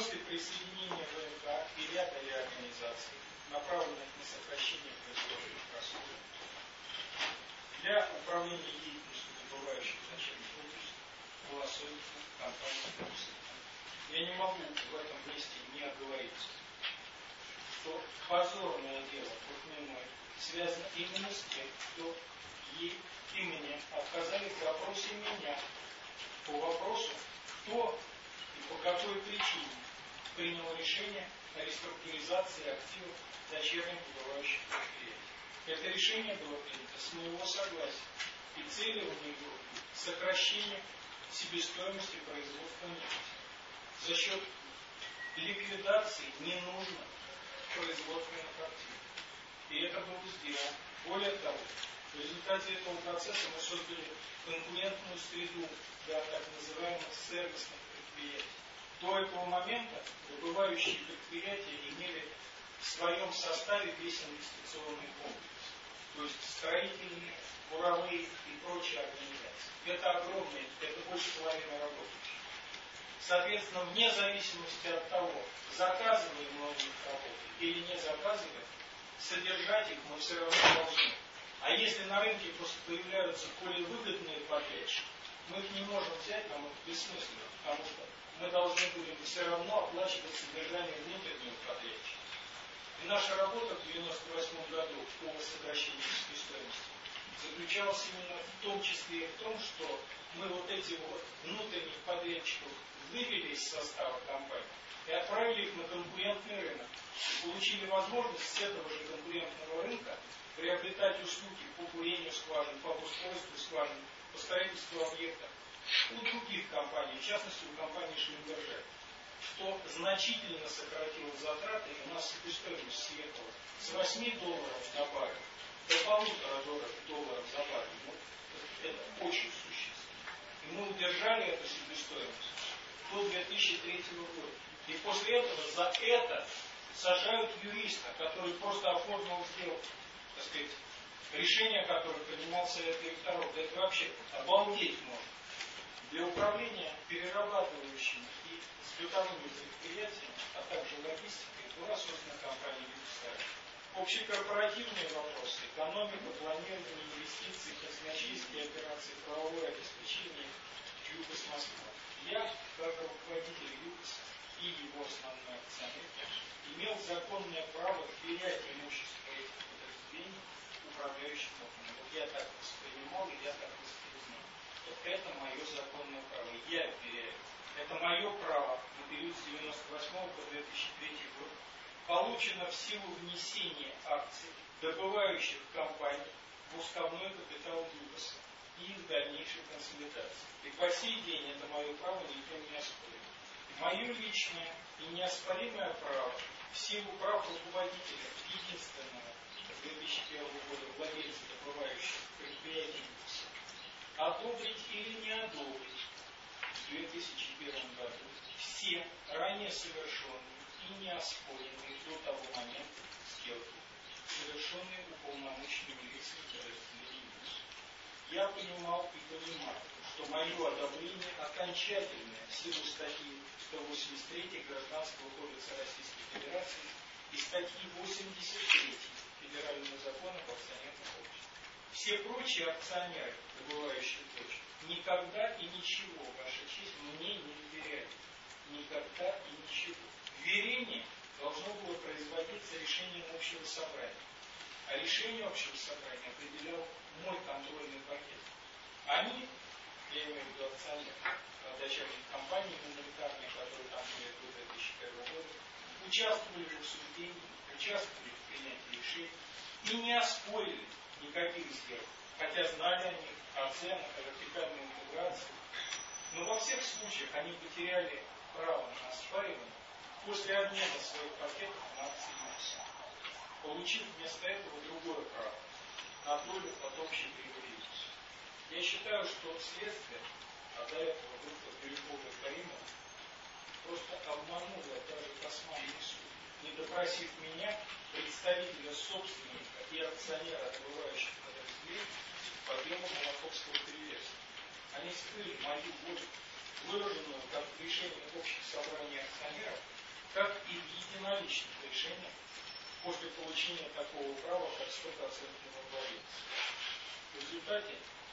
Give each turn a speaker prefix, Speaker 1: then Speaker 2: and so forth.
Speaker 1: После присоединения ВНК и ряда реорганизаций, направленных на сокращение производственных расходов, для управления деятельностью добывающих значения отрасли была создана компания «Курсы». Я не могу в этом месте не оговориться, что позорное дело против мной связано именно с тем, что ей и мне отказали в вопросе меня по вопросу, кто и по какой причине принял решение о реструктуризации активов дочерних добывающих предприятий. Это решение было принято с моего согласия, и целью у него было сокращение себестоимости производства нефти за счет ликвидации ненужных производственных активов. И это было сделано. Более того, в результате этого процесса мы создали конкурентную среду для так называемых сервисных предприятий. До этого момента добывающие предприятия имели в своем составе весь инвестиционный комплекс, то есть строительные, буровые и прочие организации. Это огромные, это больше половины работающих. Соответственно, вне зависимости от того, заказываем мы у них работу или не заказываем, содержать их мы все равно должны. А если на рынке просто появляются более выгодные подрядчики, мы их не можем взять, нам это бессмысленно, потому что мы должны будем все равно оплачивать содержание внутреннего подрядчика. И наша работа в 1998 году по сокращению себестоимости заключалась именно в том числе и в том, что мы вот эти вот внутренних подрядчиков вывели из состава компании и отправили их на конкурентный рынок. И получили возможность с этого же конкурентного рынка приобретать услуги по бурению скважин, по обустройству скважин, по строительству объектов у других компаний, в частности у компании Шлингерже, что значительно сократило затраты, и у нас себестоимость съехала с $8 за баррель до $1,5 за баррель. Ну, это очень существенно. И мы удержали эту себестоимость до 2003 года. И после этого за это сажают юриста, который просто оформил сделку, так сказать, решение, которое принимал Совет директоров. Да это вообще обалдеть можно. Для управления перерабатывающими и сбытовыми предприятиями, а также логистикой, была создана компания «Югосталь». Общекорпоративные вопросы, экономика, планирование инвестиций, казначейские операции, правовое обеспечение ЮКОС Москва. Я, как руководитель ЮКОСа и его основной акционер, имел законное право вверять имущество этих подразделений управляющим органам. Вот я так воспринимал, и я так воспринимал. Вот это мое законное право. Я вверяю. Это мое право на период с 1998 по 2003 год получено в силу внесения акций добывающих компаний в уставной капитал ЮКОСа и их дальнейшей консолидации. И по сей день это мое право никто не оспорит. Мое личное и неоспоримое право в силу прав руководителя единственного с 2001 года владельца добывающих предприятий ЮКОСа одобрить или не одобрить в 2001 году все ранее совершенные и неоспоренные до того момента сделки, совершенные уполномоченными лицами подразделений ЮКОСа. Я понимал и понимаю, что мое одобрение окончательное в силу статьи 183 Гражданского кодекса Российской Федерации и статьи 83 Федерального закона об акционерных обществах. Все прочие акционеры, добывающие точки, никогда и ничего, Ваша честь, мне не вверяли. Никогда и ничего. Вверение должно было производиться решением общего собрания. А решение общего собрания определял мой контрольный пакет. Они, я имею в виду акционеры, дочерних компаний гуманитарных, которые там были до 2001 года, участвовали в обсуждении, участвовали в принятии решений и не оспорили никаких сделок, хотя знали о них, о ценах, о вертикальной интеграции. Но во всех случаях они потеряли право на оспаривание после обмена своих пакетов на акции ЮКОСа, получив вместо этого другое право на долю от общей прибыли ЮКОСа. Я считаю, что следствие, а до этого группа Бирюкова и Каримова просто обманула даже Косманный суд, не допросив меня, представителя собственника и акционера добывающих подразделений, по делу Молоковского перевеса. Они скрыли мою волю, выраженную как решение общих собраний акционеров, единоличных решениях после получения такого права, как 100% инвалидности. В результате